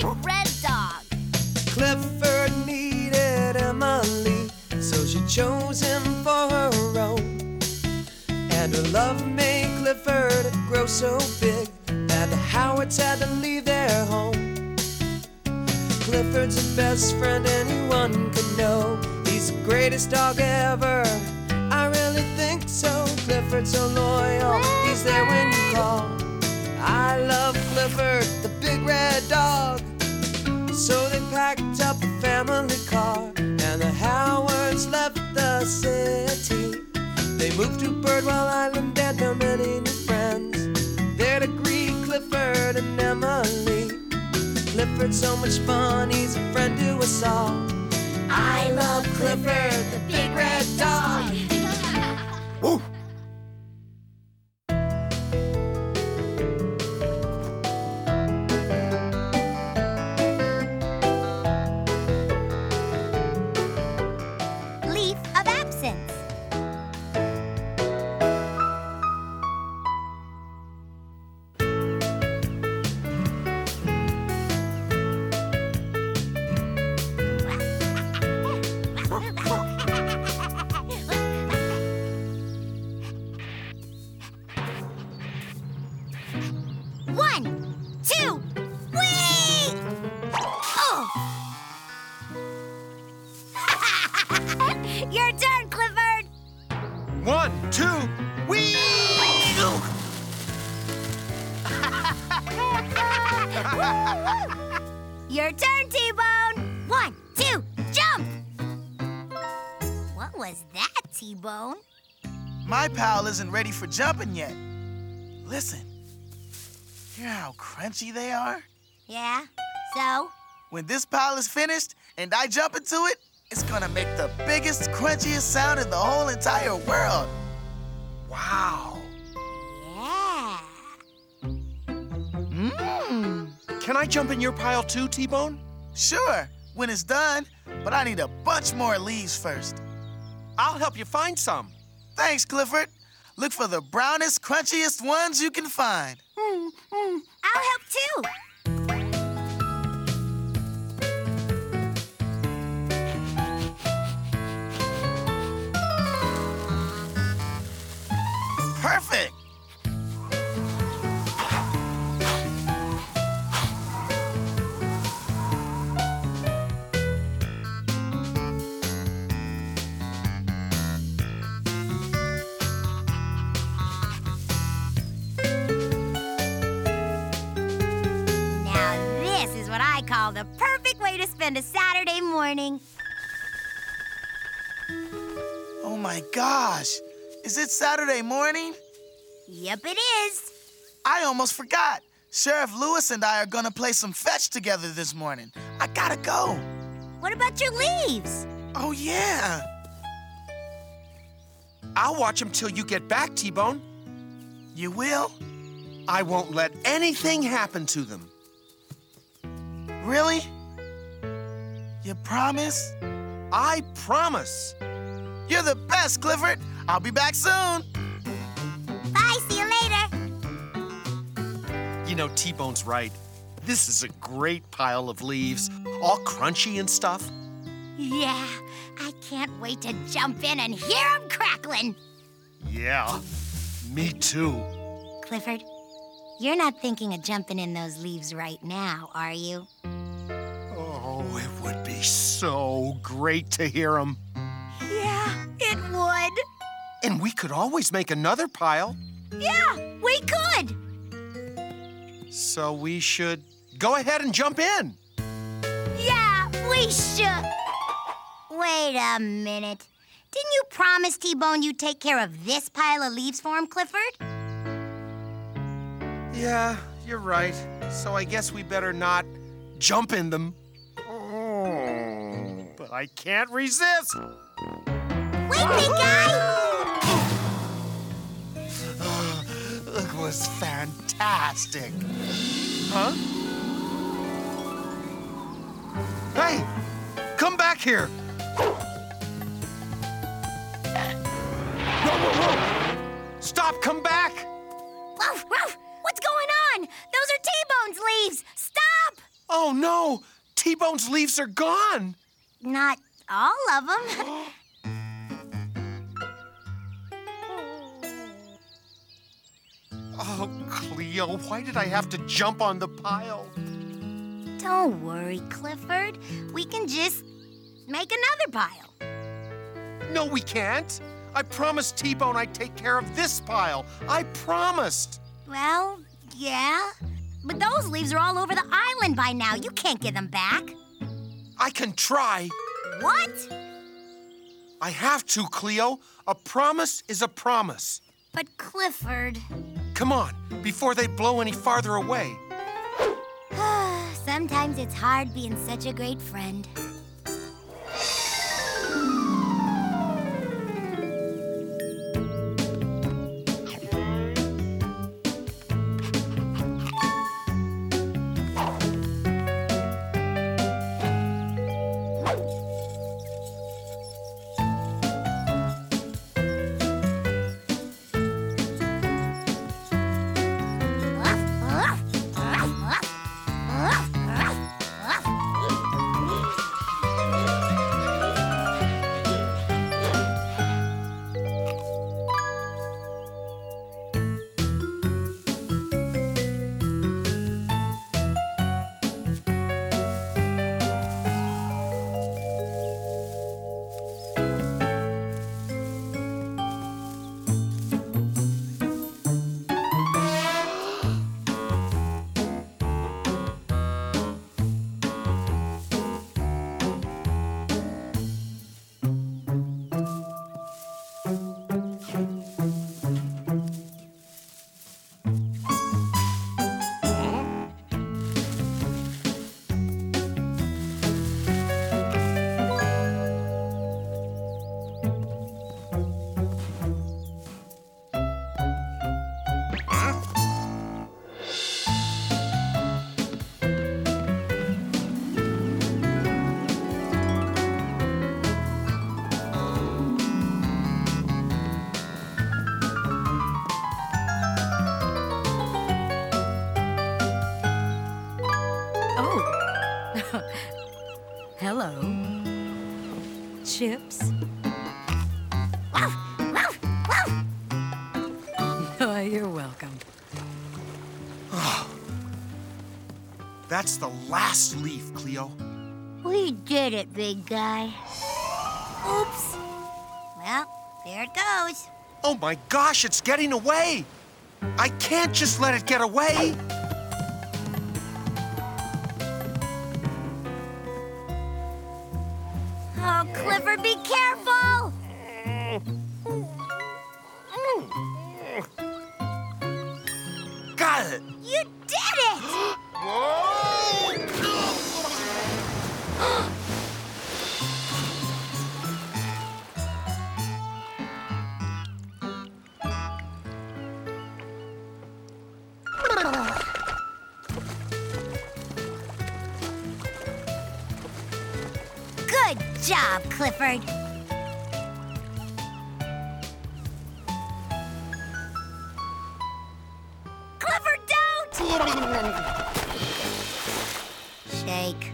red dog. Clifford needed Emily, so she chose him for her own. And her love made Clifford grow so big that the Howards had to leave their home. Clifford's the best friend anyone could know. He's the greatest dog ever, I really think so. Clifford's so loyal, he's there when you call. I love Clifford, the big red dog. So they packed up a family car, and the Howards left the city. They moved to Birdwell Island and found many new friends there to greet Clifford and Emily. Clifford's so much fun, he's a friend to us all. I love Clifford, the big red dog. Woo! Leaf of absence. One, two, whee! Oh! Your turn, Clifford. 1, 2, whee! Your turn, T-Bone. 1, 2, jump! What was that, T-Bone? My pal isn't ready for jumping yet. Listen, hear how crunchy they are? Yeah, so? When this pile is finished and I jump into it, it's gonna make the biggest, crunchiest sound in the whole entire world. Wow. Yeah. Can I jump in your pile too, T-Bone? Sure, when it's done, but I need a bunch more leaves first. I'll help you find some. Thanks, Clifford. Look for the brownest, crunchiest ones you can find. I'll help too. Perfect. Now this is what I call the perfect way to spend a Saturday morning. Oh my gosh. Is it Saturday morning? Yep, it is. I almost forgot. Sheriff Lewis and I are gonna play some fetch together this morning. I gotta go. What about your leaves? Oh, yeah. I'll watch them till you get back, T-Bone. You will? I won't let anything happen to them. Really? You promise? I promise. You're the best, Clifford. I'll be back soon. Bye, see you later. You know, T-Bone's right. This is a great pile of leaves, all crunchy and stuff. Yeah, I can't wait to jump in and hear 'em crackling. Yeah, me too. Clifford, you're not thinking of jumping in those leaves right now, are you? Oh, it would be so great to hear them. Yeah, it would. And we could always make another pile. Yeah, we could. So we should go ahead and jump in. Yeah, we should. Wait a minute. Didn't you promise T-Bone you'd take care of this pile of leaves for him, Clifford? Yeah, you're right. So I guess we better not jump in them. Oh, but I can't resist. Wait, big guy! It was fantastic. Huh? Hey, come back here. Whoa, whoa, whoa. Stop, come back. Woof, woof. What's going on? Those are T-Bone's leaves. Stop! Oh, no! T-Bone's leaves are gone! Not all of them. Oh, Cleo, why did I have to jump on the pile? Don't worry, Clifford. We can just make another pile. No, we can't. I promised T-Bone I'd take care of this pile. I promised. Well, yeah. But those leaves are all over the island by now. You can't get them back. I can try. What? I have to, Cleo. A promise is a promise. But Clifford... Come on, before they blow any farther away. Sometimes it's hard being such a great friend. Hello. Chips? Oh, you're welcome. That's the last leaf, Cleo. We did it, big guy. Oops. Well, there it goes. Oh my gosh, it's getting away! I can't just let it get away! Oh, Clifford, be careful! Got it! You did it! Good job, Clifford. Clifford, don't! Shake.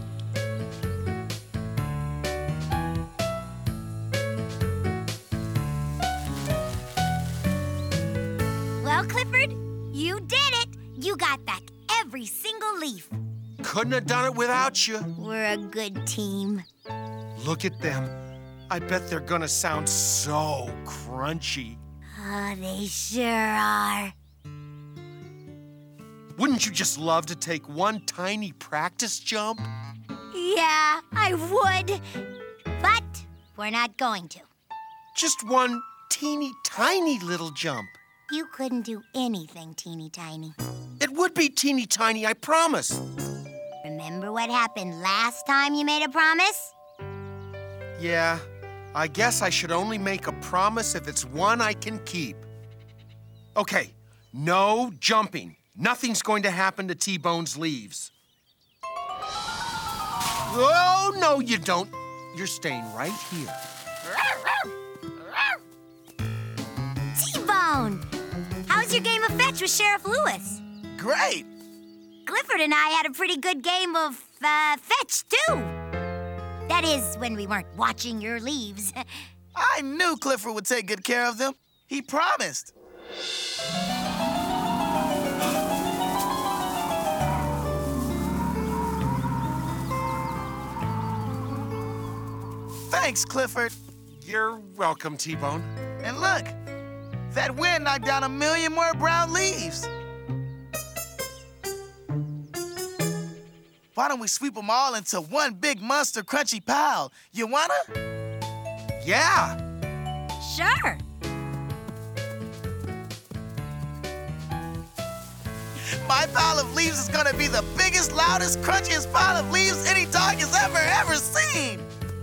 Well, Clifford, you did it. You got back every single leaf. Couldn't have done it without you. We're a good team. Look at them. I bet they're gonna sound so crunchy. Oh, they sure are. Wouldn't you just love to take one tiny practice jump? Yeah, I would. But we're not going to. Just one teeny tiny little jump. You couldn't do anything teeny tiny. It would be teeny tiny, I promise. Remember what happened last time you made a promise? Yeah, I guess I should only make a promise if it's one I can keep. Okay, no jumping. Nothing's going to happen to T-Bone's leaves. Oh, no, you don't. You're staying right here. T-Bone! How's your game of fetch with Sheriff Lewis? Great. Clifford and I had a pretty good game of fetch, too. That is, when we weren't watching your leaves. I knew Clifford would take good care of them. He promised. Thanks, Clifford. You're welcome, T-Bone. And look, that wind knocked down 1 million more brown leaves. Why don't we sweep them all into one big monster crunchy pile? You wanna? Yeah. Sure. My pile of leaves is gonna be the biggest, loudest, crunchiest pile of leaves any dog has ever seen.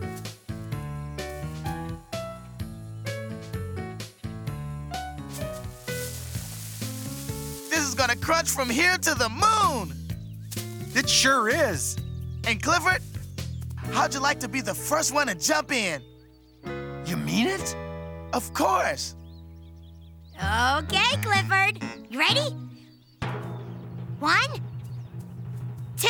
This is gonna crunch from here to the moon. It sure is. And Clifford, how'd you like to be the first one to jump in? You mean it? Of course. Okay, Clifford. You ready? 1, 2.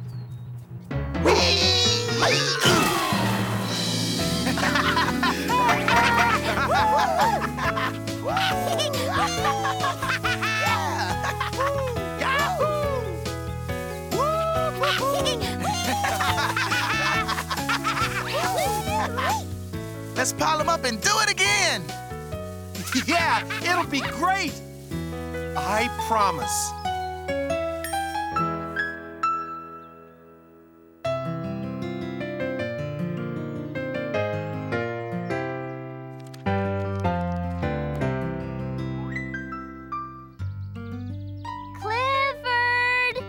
Let's pile them up and do it again. Yeah, it'll be great. I promise. Clifford!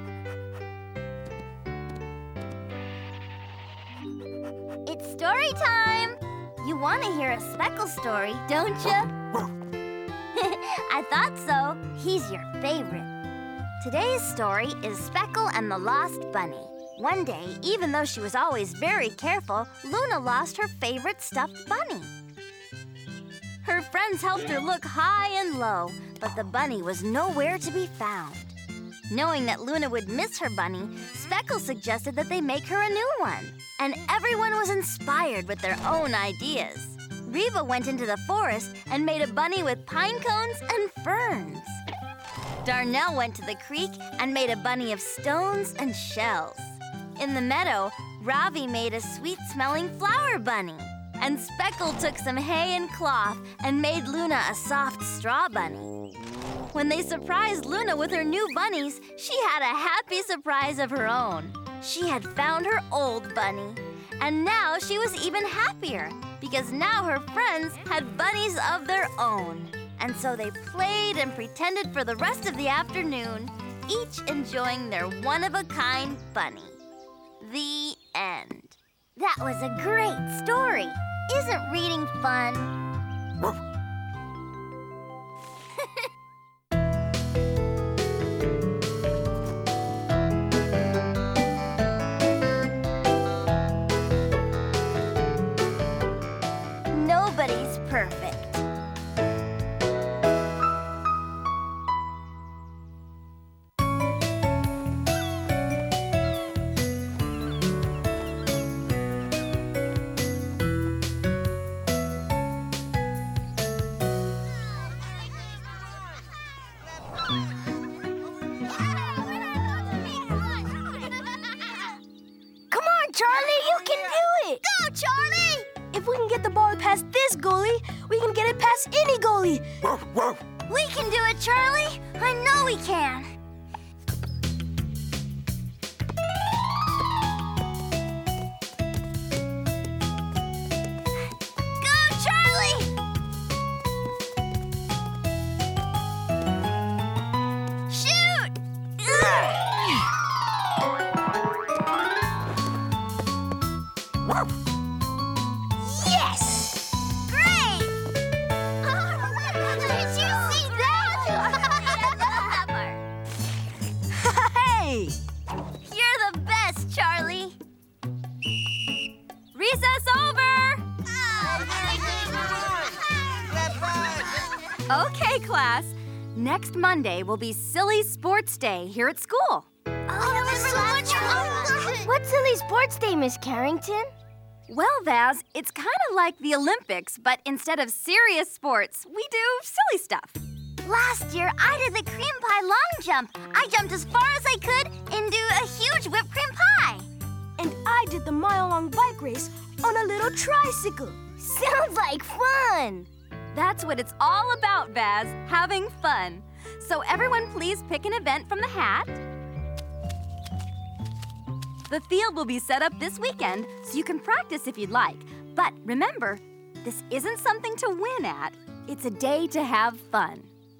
It's story time. You want to hear a Speckle story, don't you? I thought so. He's your favorite. Today's story is Speckle and the Lost Bunny. One day, even though she was always very careful, Luna lost her favorite stuffed bunny. Her friends helped her look high and low, but the bunny was nowhere to be found. Knowing that Luna would miss her bunny, Speckle suggested that they make her a new one. And everyone was inspired with their own ideas. Reva went into the forest and made a bunny with pine cones and ferns. Darnell went to the creek and made a bunny of stones and shells. In the meadow, Ravi made a sweet-smelling flower bunny. And Speckle took some hay and cloth and made Luna a soft straw bunny. When they surprised Luna with her new bunnies, she had a happy surprise of her own. She had found her old bunny. And now she was even happier because now her friends had bunnies of their own. And so they played and pretended for the rest of the afternoon, each enjoying their one-of-a-kind bunny. The end. That was a great story. Isn't reading fun? Nobody's perfect. Come on, Charlie, you can do it! Go, Charlie! If we can get the ball past this goalie, we can get it past any goalie. We can do it, Charlie! I know we can! Go, Charlie! Shoot! Yes! Great! Did you see that? Hey! You're the best, Charlie. Recess over! Okay, class. Next Monday will be Silly Sports Day here at school. What's Silly Sports Day, Miss Carrington? Well, Vaz, it's kind of like the Olympics, but instead of serious sports, we do silly stuff. Last year, I did the cream pie long jump. I jumped as far as I could into a huge whipped cream pie. And I did the mile-long bike race on a little tricycle. Sounds like fun. That's what it's all about, Vaz, having fun. So everyone please pick an event from the hat. The field will be set up this weekend, so you can practice if you'd like. But remember, this isn't something to win at. It's a day to have fun.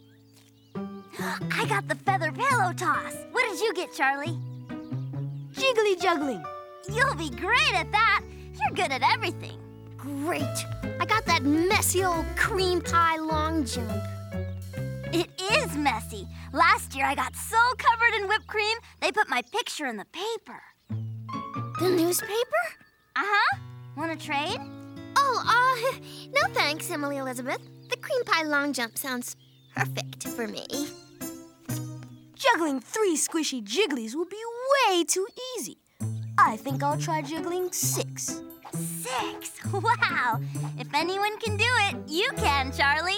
I got the feather pillow toss. What did you get, Charlie? Jiggly juggling. You'll be great at that. You're good at everything. Great. I got that messy old cream pie long jump. It is messy. Last year I got so covered in whipped cream, they put my picture in the paper. The newspaper? Uh-huh. Want to trade? Oh, no thanks, Emily Elizabeth. The cream pie long jump sounds perfect for me. Juggling 3 squishy jigglies will be way too easy. I think I'll try juggling 6. 6? Wow. If anyone can do it, you can, Charlie.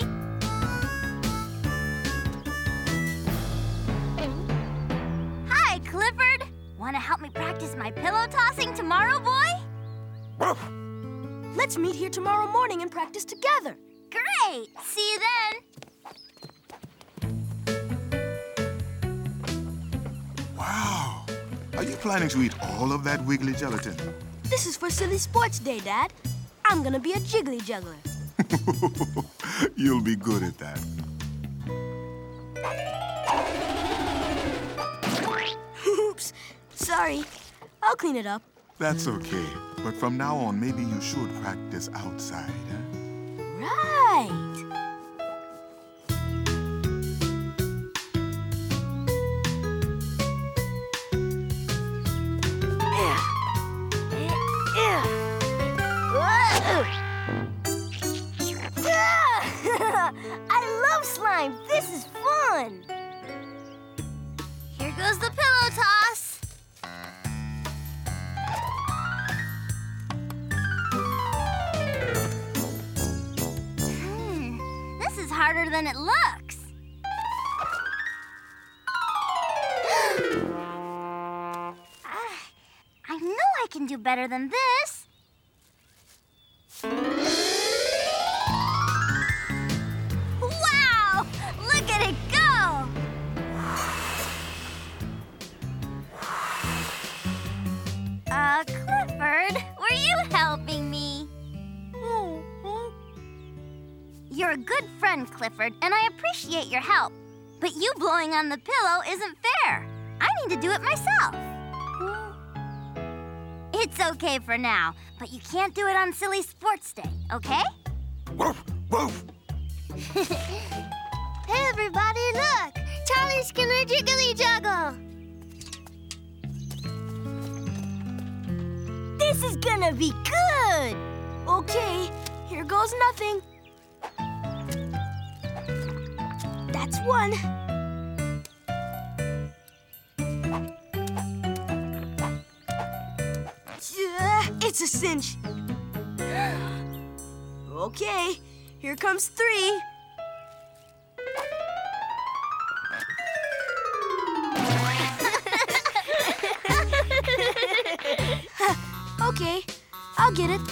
Hi, Clifford. Want to help me practice my pillow tossing tomorrow, boy? Let's meet here tomorrow morning and practice together. Great. See you then. Wow! Are you planning to eat all of that wiggly gelatin? This is for Silly Sports Day, Dad. I'm gonna be a jiggly juggler. You'll be good at that. Oops. Sorry. I'll clean it up. That's okay. But from now on, maybe you should practice outside, huh? Right. I love slime. This is fun. Here goes the pillow toss. This is harder than it looks. I know I can do better than this. Wow! Look at it go! Clifford, were you helping me? You're a good friend, Clifford, and I appreciate your help. But you blowing on the pillow isn't fair. I need to do it myself. It's okay for now, but you can't do it on Silly Sports Day, okay? Woof, woof. Hey, everybody, look! Charlie Skinner Jiggly Juggle! This is gonna be good! Okay, here goes nothing. That's 1. It's a cinch. Okay, here comes 3. Okay, I'll get it.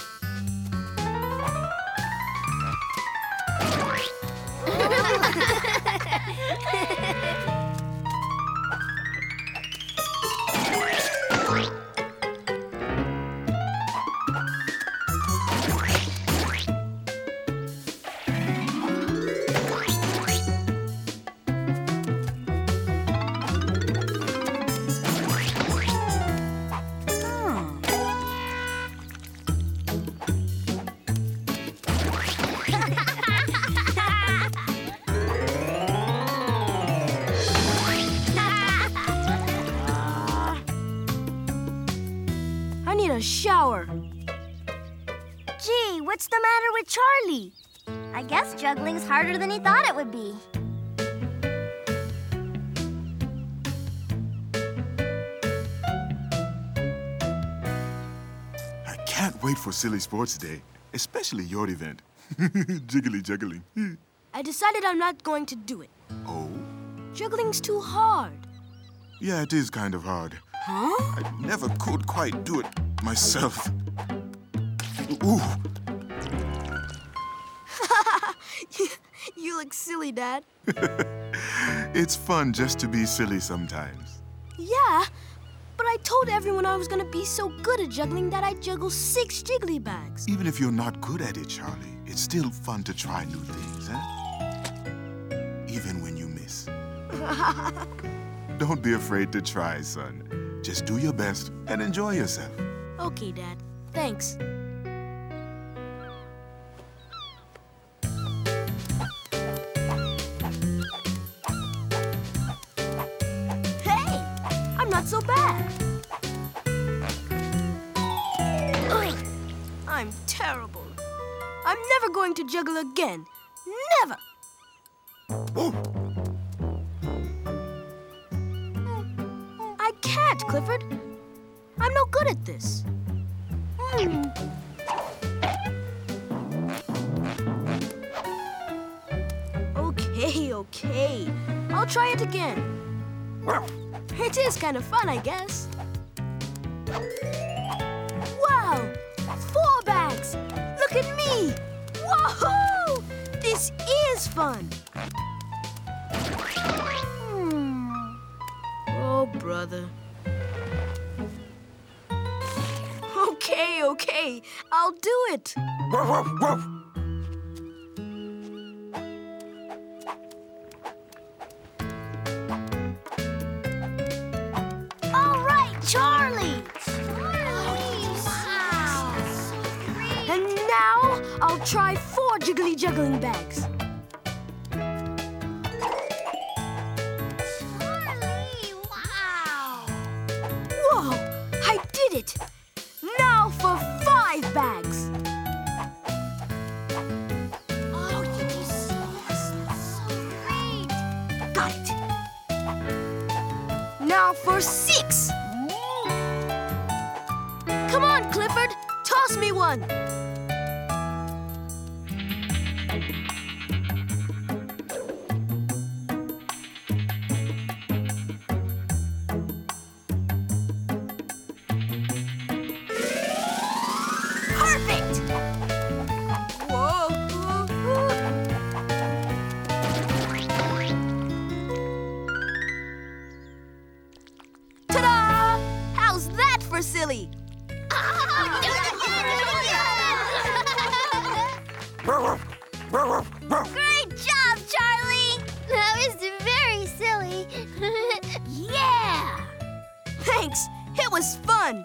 I need a shower. Gee, what's the matter with Charlie? I guess juggling's harder than he thought it would be. can't wait for Silly Sports Day, especially your event. Jiggly juggling. I decided I'm not going to do it. Oh? Juggling's too hard. Yeah, it is kind of hard. Huh? I never could quite do it myself. Ooh. You look silly, Dad. It's fun just to be silly sometimes. Yeah, but I told everyone I was gonna be so good at juggling that I'd juggle 6 jiggly bags. Even if you're not good at it, Charlie, it's still fun to try new things, huh? Even when you miss. Don't be afraid to try, son. Just do your best and enjoy yourself. Okay, Dad. Thanks. Hey! I'm not so bad. Ugh, I'm terrible. I'm never going to juggle again. Never! I can't, Clifford. I'm no good at this. Okay. I'll try it again. It is kind of fun, I guess. Wow! 4 bags! Look at me! Woohoo! This is fun! Oh, brother. Okay. I'll do it. All right, Charlie. Wow. So great. And now I'll try 4 jiggly juggling bags. Charlie, wow. Whoa! I did it! Now for 5 bags. Oh, you do so great. Got it. Now for 6. Come on, Clifford. Toss me one. Perfect. Whoa. Ta-da! How's that for silly? Great job, Charlie! That was very silly. Yeah! Thanks. It was fun.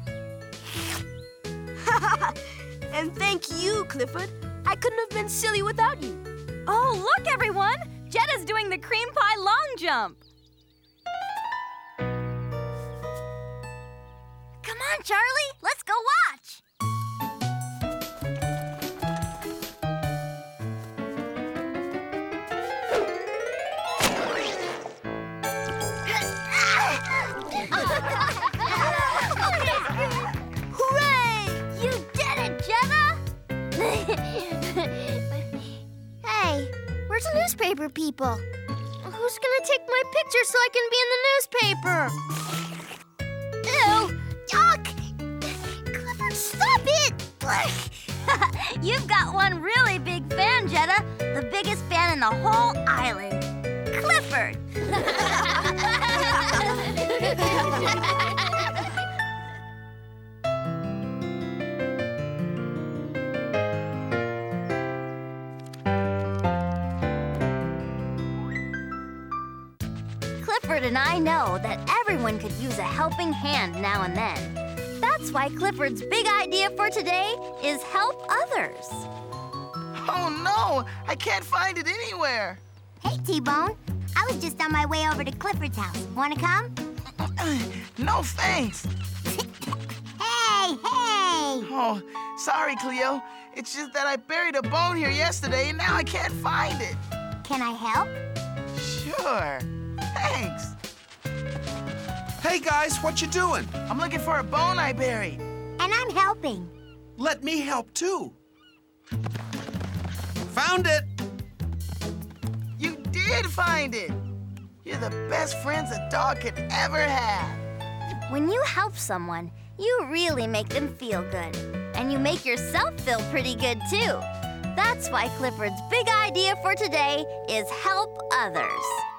And thank you, Clifford. I couldn't have been silly without you. Oh, look, everyone! Jetta's doing the cream pie long jump. Come on, Charlie, let's go watch. Hooray! You did it, Jetta! Hey, where's the newspaper people? Who's gonna take my picture so I can be in the newspaper? Ew! Yuck! Clifford, stop it! You've got one really big fan, Jetta. The biggest fan in the whole island. Clifford. Clifford and I know that everyone could use a helping hand now and then. That's why Clifford's big idea for today is help others. Oh, no! I can't find it anywhere. Hey, T-Bone. I was just on my way over to Clifford's house. Want to come? No, thanks. Hey! Oh, sorry, Cleo. It's just that I buried a bone here yesterday, and now I can't find it. Can I help? Sure. Thanks. Hey, guys, what you doing? I'm looking for a bone I buried. And I'm helping. Let me help too. Found it! You did find it! You're the best friends a dog could ever have. When you help someone, you really make them feel good. And you make yourself feel pretty good, too. That's why Clifford's big idea for today is help others.